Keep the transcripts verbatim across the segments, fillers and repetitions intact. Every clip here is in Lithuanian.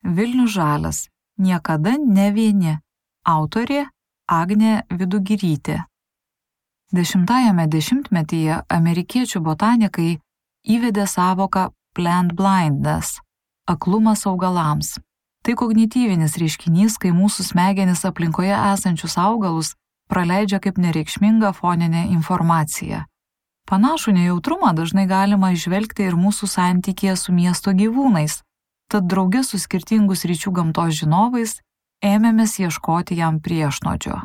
Vilnius žalias. Niekada ne vieni. Autorė Agnė Vidugirytė. Dešimtajame dešimtmetyje amerikiečių botanikai įvedė savoką plant blindness – aklumas augalams. Tai kognityvinis reiškinys, kai mūsų smegenys aplinkoje esančius augalus praleidžia kaip nereikšmingą foninę informaciją. Panašų nejautrumą dažnai galima įžvelgti ir mūsų santykėje su miesto gyvūnais, tad drauge su skirtingų sričių gamtos žinovais ėmėmės ieškoti jam priešnodžio.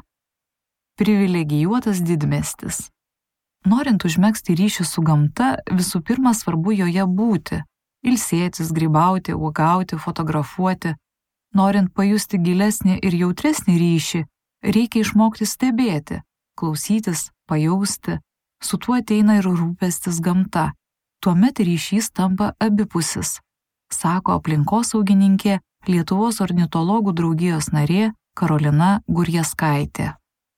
Privilegijuotas didmiestis. Norint užmegzti ryšį su gamta, visų pirma svarbu joje būti, ilsėtis, grybauti, uogauti, fotografuoti. Norint pajusti gilesnį ir jautresnį ryšį, reikia išmokti stebėti, klausytis, pajausti. Su tuo ateina ir rūpestis gamta. Tuomet ryšys tampa abipusis, sako aplinkosaugininkė Lietuvos ornitologų draugijos narė Karolina Gurjaskaitė.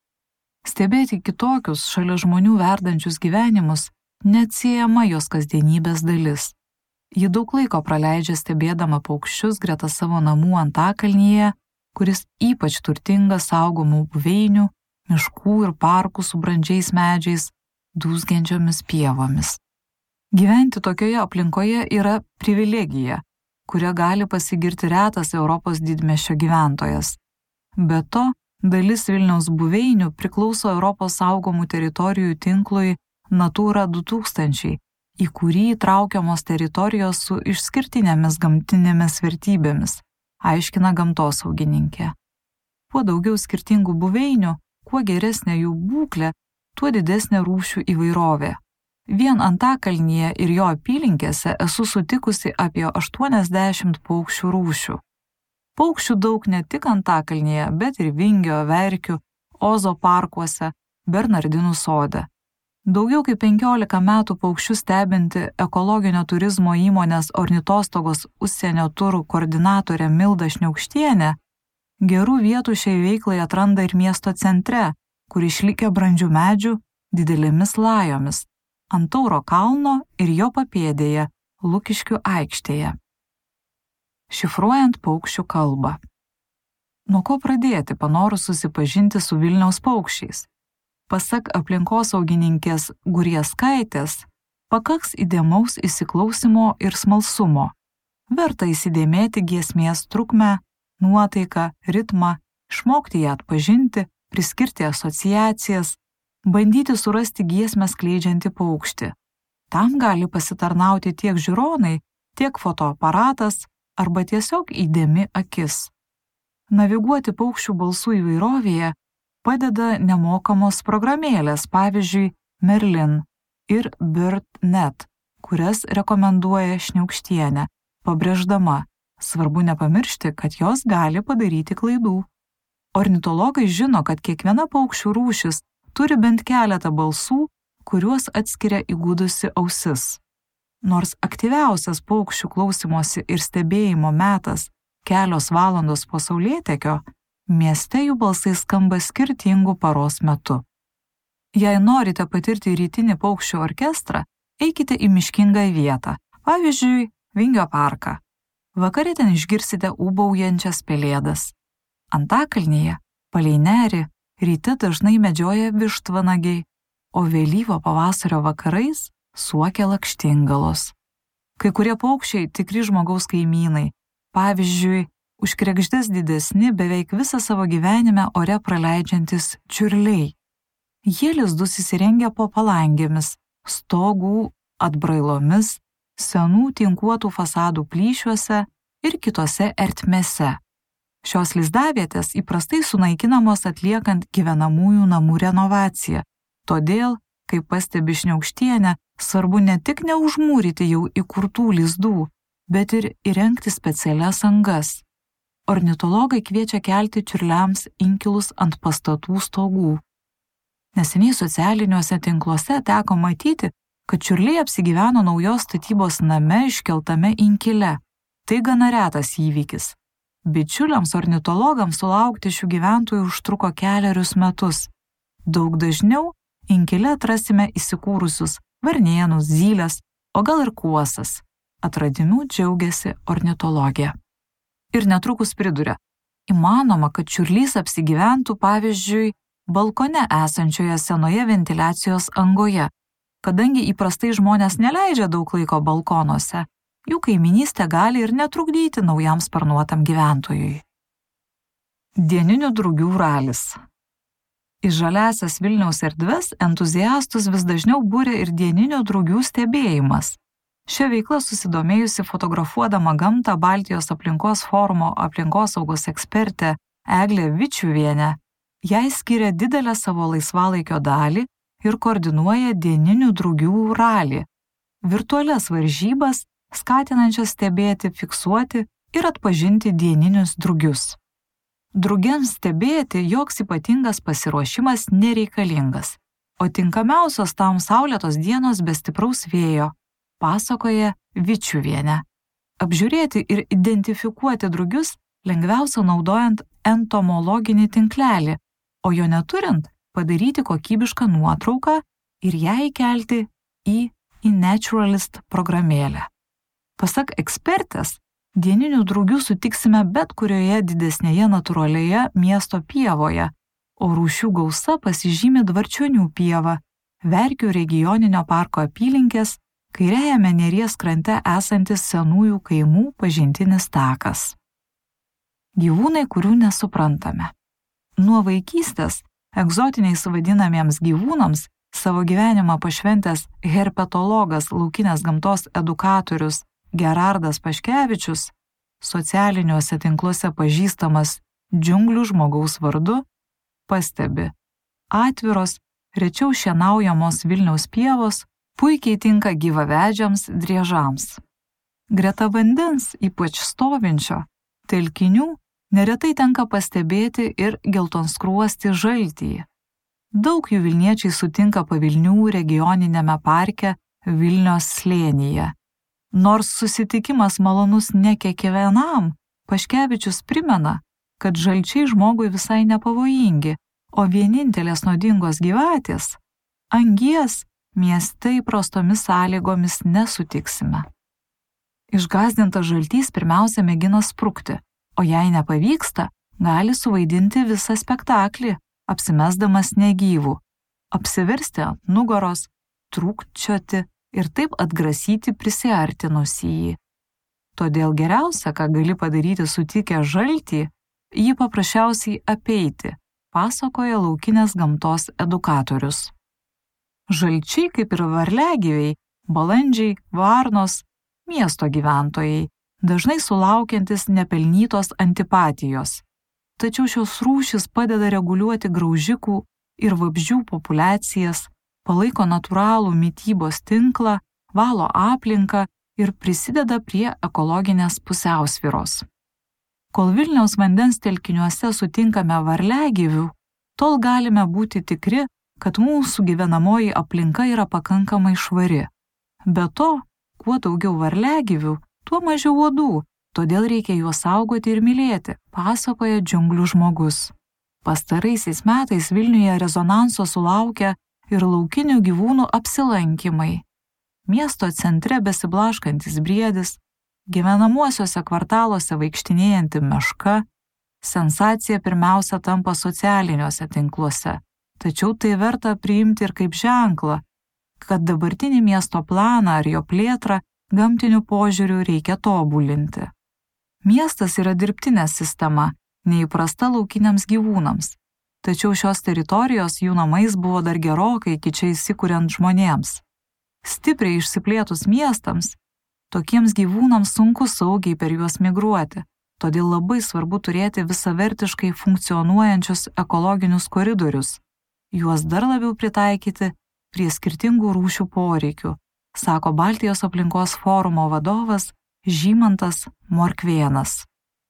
Stebėti kitokius šalia žmonių verdančius gyvenimus neatsiejama jos kasdienybės dalis. Ji daug laiko praleidžia stebėdama paukščius greta savo namų Antakalnyje, kuris ypač turtingas saugomų buveinių, miškų ir parkų su brandžiais medžiais, dūzgiančiomis pievomis. Gyventi tokioje aplinkoje yra privilegija, kuria gali pasigirti retas Europos didmiesčio gyventojas. Be to, dalis Vilniaus buveinių priklauso Europos saugomų teritorijų tinklui Natura du tūkstančiai, į kurį įtraukiamos teritorijos su išskirtinėmis gamtinėmis vertybėmis, aiškina gamtosaugininkė. Kuo daugiau skirtingų buveinių, kuo geresnė jų būklė, tuo didesnė rūšių įvairovė. Vien Antakalnyje ir jo apylinkėse esu sutikusi apie aštuoniasdešimt paukščių rūšių. Paukščių daug ne tik Antakalnyje, bet ir Vingio, Verkių, Ozo parkuose, Bernardinų sode. Daugiau kaip penkiolika metų paukščius stebinti ekologinio turizmo įmonės Ornitostogos užsienio turų koordinatorė Milda Šniaukštienė gerų vietų šiai veiklai atranda ir miesto centre, kur išlikę brandžių medžių didelėmis lajomis, ant Tauro kalno ir jo papėdėje, Lukiškių aikštėje. Šifruojant paukščių kalbą. Nuo ko pradėti panorus susipažinti su Vilniaus paukščiais? Pasak aplinkosaugininkės Gurjaskaitės, pakaks įdėmaus įsiklausimo ir smalsumo. Verta įsidėmėti giesmės trukmę, nuotaiką, ritmą, išmokti ją atpažinti, priskirti asociacijas, bandyti surasti giesmę skleidžiantį paukštį. Tam gali pasitarnauti tiek žiūronai, tiek fotoaparatas arba tiesiog įdėmi akis. Naviguoti paukščių balsų įvairovėje padeda nemokamos programėlės, pavyzdžiui, Merlin ir BirdNet, kurias rekomenduoja Šniaukštienė, pabrėždama, svarbu nepamiršti, kad jos gali padaryti klaidų. Ornitologai žino, kad kiekviena paukščių rūšis turi bent keletą balsų, kuriuos atskiria įgudusi ausis. Nors aktyviausias paukščių klausimosi ir stebėjimo metas kelios valandos po saulėtekio, mieste jų balsai skamba skirtingų paros metu. Jei norite patirti rytinį paukščių orkestrą, eikite į miškingą vietą, pavyzdžiui, Vingio parką. Vakare ten išgirsite ūbaujančias pelėdas. Antakalnyje, palei nerį, ryte dažnai medžioja vištvanagiai, o vėlyvo pavasario vakarais suokia lakštingalos. Kai kurie paukščiai tikri žmogaus kaimynai, pavyzdžiui, už kregždes didesni beveik visą savo gyvenime ore praleidžiantis čiurliai. Jie lizdus įsirengia po palangėmis, stogų atbrailomis, senų tinkuotų fasadų plyšiuose ir kitose ertmėse. Šios lizdavietės įprastai sunaikinamos atliekant gyvenamųjų namų renovaciją. Todėl, kaip pastebi Šniaukštienė, svarbu ne tik neužmūryti jau įkurtų lizdų, bet ir įrengti specialias angas. Ornitologai kviečia kelti čiurliams inkilus ant pastatų stogų. Neseniai socialiniuose tinkluose teko matyti, kad čiurliai apsigyveno naujos statybos name iškeltame inkile. Tai gana retas įvykis. Bičiuliams ornitologams sulaukti šių gyventojų užtruko kelerius metus. Daug dažniau inkile atrasime įsikūrusius varnėnus, zylės, o gal ir kuosas. Atradimu džiaugiasi ornitologė. Ir netrukus priduria, įmanoma, kad čiurlys apsigyventų, pavyzdžiui, balkone esančioje senoje ventiliacijos angoje, kadangi įprastai žmonės neleidžia daug laiko balkonuose, jų kaiminystė gali ir netrukdyti naujam sparnuotam gyventojui. Dieninių drugių ralis. Į žaliasias Vilniaus erdves entuziastus vis dažniau būrė ir dieninių drugių stebėjimas. Šia veikla susidomėjusi fotografuodama gamtą Baltijos aplinkos forumo aplinkosaugos ekspertė Eglė Vičiuvienė, jai skiria didelę savo laisvalaikio dalį ir koordinuoja dieninių drugių ralį, virtualias varžybas, skatinančias stebėti, fiksuoti ir atpažinti dieninius drugius. Drugiams stebėti joks ypatingas pasiruošimas nereikalingas, o tinkamiausios tam saulėtos dienos be stipraus vėjo, pasakoja Vičiuvienė. Apžiūrėti ir identifikuoti drugius lengviausia naudojant entomologinį tinklelį, o jo neturint padaryti kokybišką nuotrauką ir ją įkelti į eNaturalist programėlę. Pasak ekspertės, dieninių drugių sutiksime bet kurioje didesnėje natūralioje miesto pievoje, o rūšių gausa pasižymi Dvarčionių pieva, Verkių regioninio parko apylinkės, kairiajame Neries krante esantis senųjų kaimų pažintinis takas. Gyvūnai, kurių nesuprantame. Nuo vaikystės egzotiniais vadinamiems gyvūnams savo gyvenimą pašventęs herpetologas laukinės gamtos edukatorius Gerardas Paškevičius, socialiniuose tinkluose pažįstamas džiunglių žmogaus vardu, pastebi, atviros, rečiau šienaujamos Vilniaus pievos puikiai tinka gyvavedžiams driežams. Greta vandens, ypač stovinčio, telkinių neretai tenka pastebėti ir geltonskruostį žaltį. Daug jų Vilniečiai sutinka Pavilnių regioninėme parke Vilnios slėnyje. Nors susitikimas malonus ne kiekvienam, Paškevičius primena, kad žalčiai žmogui visai nepavojingi, o vienintelės nuodingos gyvatės – angies mieste įprastomis sąlygomis nesutiksime. Išgąsdintas žaltys pirmiausia mėgina sprukti, o jei nepavyksta, gali suvaidinti visą spektaklį, apsimesdamas negyvų, apsiversti ant nugaros, trūkčioti ir taip atgrasyti prisiartinusį jį. Todėl geriausia, ką gali padaryti sutikę žaltį, jį paprasčiausiai apeiti, pasakoja laukinės gamtos edukatorius. Žalčiai, kaip ir varliagyviai, balandžiai, varnos, miesto gyventojai, dažnai sulaukiantis nepelnytos antipatijos. Tačiau šios rūšys padeda reguliuoti graužikų ir vabzdžių populiacijas, palaiko natūralų mitybos tinklą, valo aplinką ir prisideda prie ekologinės pusiausvyros. Kol Vilniaus vandens telkiniuose sutinkame varliagyvių, tol galime būti tikri, kad mūsų gyvenamoji aplinka yra pakankamai švari. Be to, kuo daugiau varliagyvių, tuo mažiau uodų, todėl reikia juos saugoti ir mylėti, pasakoja džiunglių žmogus. Pastaraisiais metais Vilniuje rezonanso sulaukia ir laukinių gyvūnų apsilankymai. Miesto centre besiblaškantis briedis, gyvenamuosiuose kvartaluose vaikštinėjanti meška, sensacija pirmiausia tampa socialiniuose tinkluose, tačiau tai verta priimti ir kaip ženklą, kad dabartinį miesto planą ar jo plėtrą gamtiniu požiūriu reikia tobulinti. Miestas yra dirbtinė sistema, neįprasta laukiniams gyvūnams, tačiau šios teritorijos jų namais buvo dar gerokai iki čia įsikuriant žmonėms. Stipriai išsiplėtus miestams, tokiems gyvūnams sunku saugiai per juos migruoti, todėl labai svarbu turėti visavertiškai funkcionuojančius ekologinius koridorius, juos dar labiau pritaikyti prie skirtingų rūšių poreikių, sako Baltijos aplinkos forumo vadovas Žymantas Morkvėnas.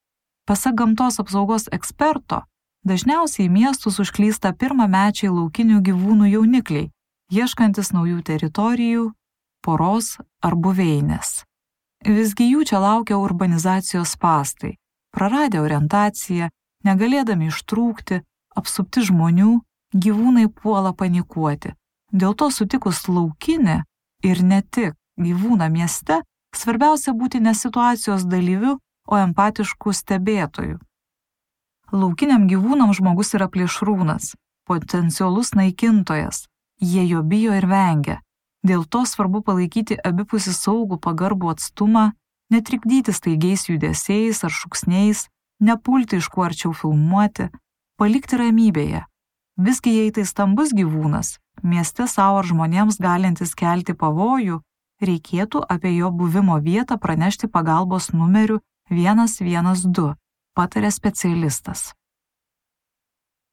Pasak gamtos apsaugos eksperto, dažniausiai į miestus užklysta pirmamečiai laukinių gyvūnų jaunikliai, ieškantis naujų teritorijų, poros ar buveinės. Visgi jų čia laukia urbanizacijos spąstai, praradę orientaciją, negalėdami ištrūkti, apsupti žmonių, gyvūnai puola panikuoti. Dėl to sutikus laukinį ir ne tik gyvūną mieste, svarbiausia būti ne situacijos dalyviu, o empatiškų stebėtojų. Laukiniam gyvūnam žmogus yra plėšrūnas, potencialus naikintojas, jie jo bijo ir vengia. Dėl to svarbu palaikyti abipusį saugų pagarbų atstumą, netrikdyti staigiais judesiais ar šūksniais, nepulti iš kuo arčiau filmuoti, palikti ramybėje. Visgi jei tai stambus gyvūnas, mieste savo ar žmonėms galintis kelti pavojų, reikėtų apie jo buvimo vietą pranešti pagalbos numeriu vienas vienas du, pataria specialistas.